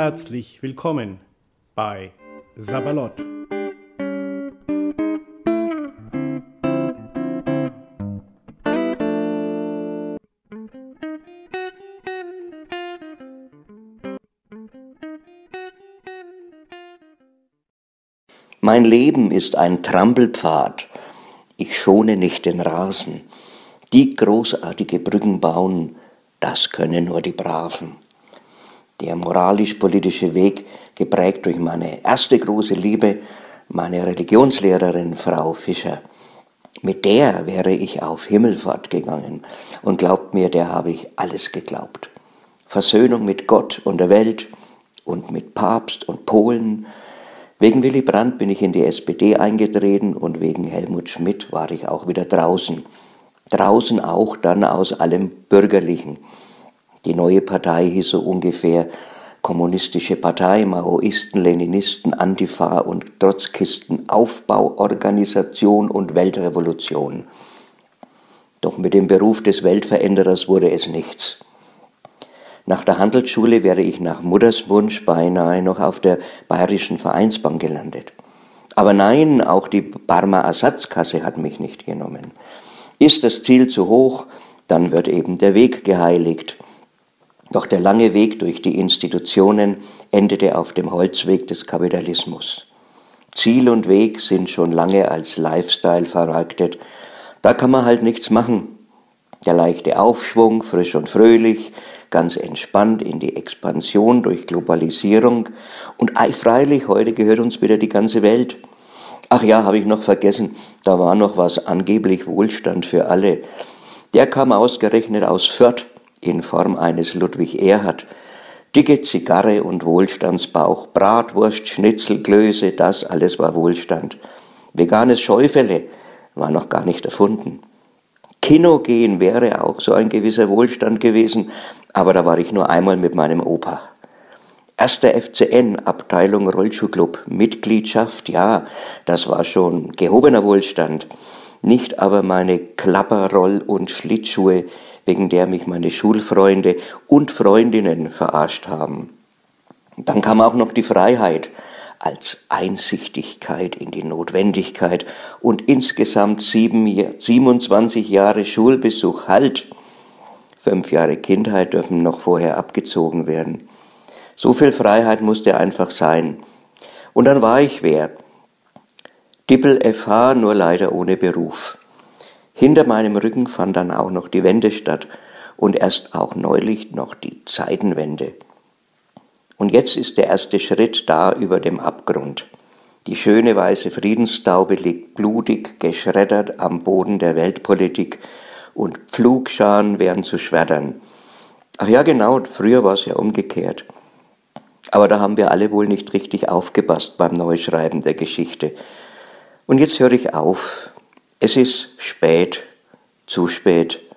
Herzlich willkommen bei Sabalot. Mein Leben ist ein Trampelpfad, ich schone nicht den Rasen. Die großartige Brücken bauen, das können nur die Braven. Der moralisch-politische Weg, geprägt durch meine erste große Liebe, meine Religionslehrerin Frau Fischer. Mit der wäre ich auf Himmelfahrt gegangen und glaubt mir, der habe ich alles geglaubt. Versöhnung mit Gott und der Welt und mit Papst und Polen. Wegen Willy Brandt bin ich in die SPD eingetreten und wegen Helmut Schmidt war ich auch wieder draußen. Draußen auch dann aus allem Bürgerlichen. Die neue Partei hieß so ungefähr Kommunistische Partei, Maoisten, Leninisten, Antifa und Trotzkisten, Aufbauorganisation und Weltrevolution. Doch mit dem Beruf des Weltveränderers wurde es nichts. Nach der Handelsschule wäre ich nach Mutters Wunsch beinahe noch auf der Bayerischen Vereinsbank gelandet. Aber nein, auch die Barmer Ersatzkasse hat mich nicht genommen. Ist das Ziel zu hoch, dann wird eben der Weg geheiligt. Doch der lange Weg durch die Institutionen endete auf dem Holzweg des Kapitalismus. Ziel und Weg sind schon lange als Lifestyle vermarktet. Da kann man halt nichts machen. Der leichte Aufschwung, frisch und fröhlich, ganz entspannt in die Expansion durch Globalisierung. Und freilich, heute gehört uns wieder die ganze Welt. Ach ja, habe ich noch vergessen, da war noch was, angeblich Wohlstand für alle. Der kam ausgerechnet aus Fürth in Form eines Ludwig Erhard. Dicke Zigarre und Wohlstandsbauch, Bratwurst, Schnitzel, Klöße, das alles war Wohlstand. Veganes Scheufele war noch gar nicht erfunden. Kino gehen wäre auch so ein gewisser Wohlstand gewesen, aber da war ich nur einmal mit meinem Opa. Erster FCN, Abteilung Rollschuhclub, Mitgliedschaft, ja, das war schon gehobener Wohlstand. Nicht aber meine Klapperroll- und Schlittschuhe, wegen der mich meine Schulfreunde und Freundinnen verarscht haben. Dann kam auch noch die Freiheit als Einsichtigkeit in die Notwendigkeit und insgesamt 27 Jahre Schulbesuch. Halt! 5 Jahre Kindheit dürfen noch vorher abgezogen werden. So viel Freiheit musste einfach sein. Und dann war ich wer? Dippel FH, nur leider ohne Beruf. Hinter meinem Rücken fand dann auch noch die Wende statt und erst auch neulich noch die Zeitenwende. Und jetzt ist der erste Schritt da über dem Abgrund. Die schöne weiße Friedenstaube liegt blutig geschreddert am Boden der Weltpolitik und Pflugscharen werden zu Schwertern. Ach ja genau, früher war es ja umgekehrt. Aber da haben wir alle wohl nicht richtig aufgepasst beim Neuschreiben der Geschichte. Und jetzt höre ich auf. Es ist spät, zu spät.